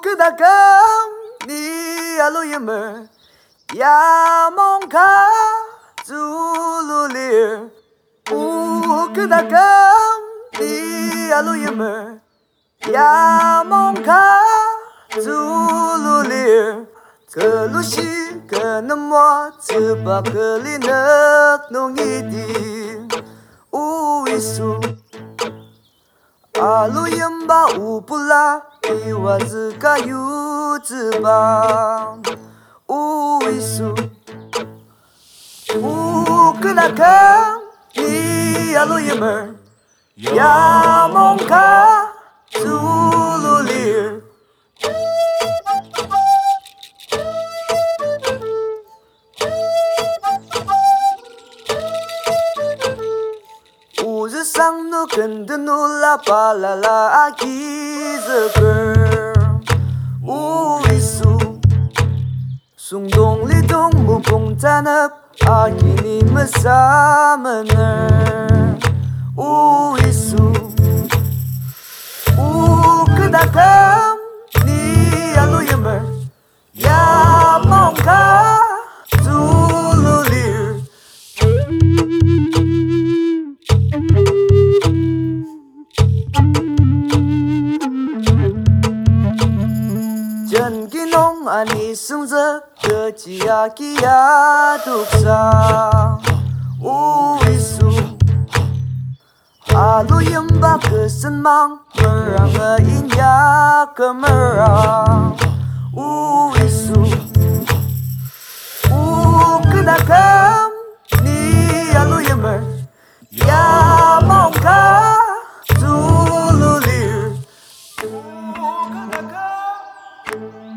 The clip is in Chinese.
Ukdagam ni aloyemer Yamonka zululir Ukdagam ni aloyemer Yamonka zululir Kelushi kenemwa Tsebakelinek nongidi Uisu Aluyemba upula Iwazuka yuzuba Uisu Ukdaka Ni aluyemer Yamonka Zululir日上努跟的努拉巴拉拉阿基子歌，乌里苏，松东里东木pom在那阿基尼们萨门儿，乌里苏，乌克达卡尼阿鲁耶门，亚蒙卡祖鲁里。Ginong ani sungza kejiya kia duksa Uisu Alu yemba kesenmang merang inya kemerang Uisu Ukedakam ni alu yemer Ya mongka zululir Ukedakam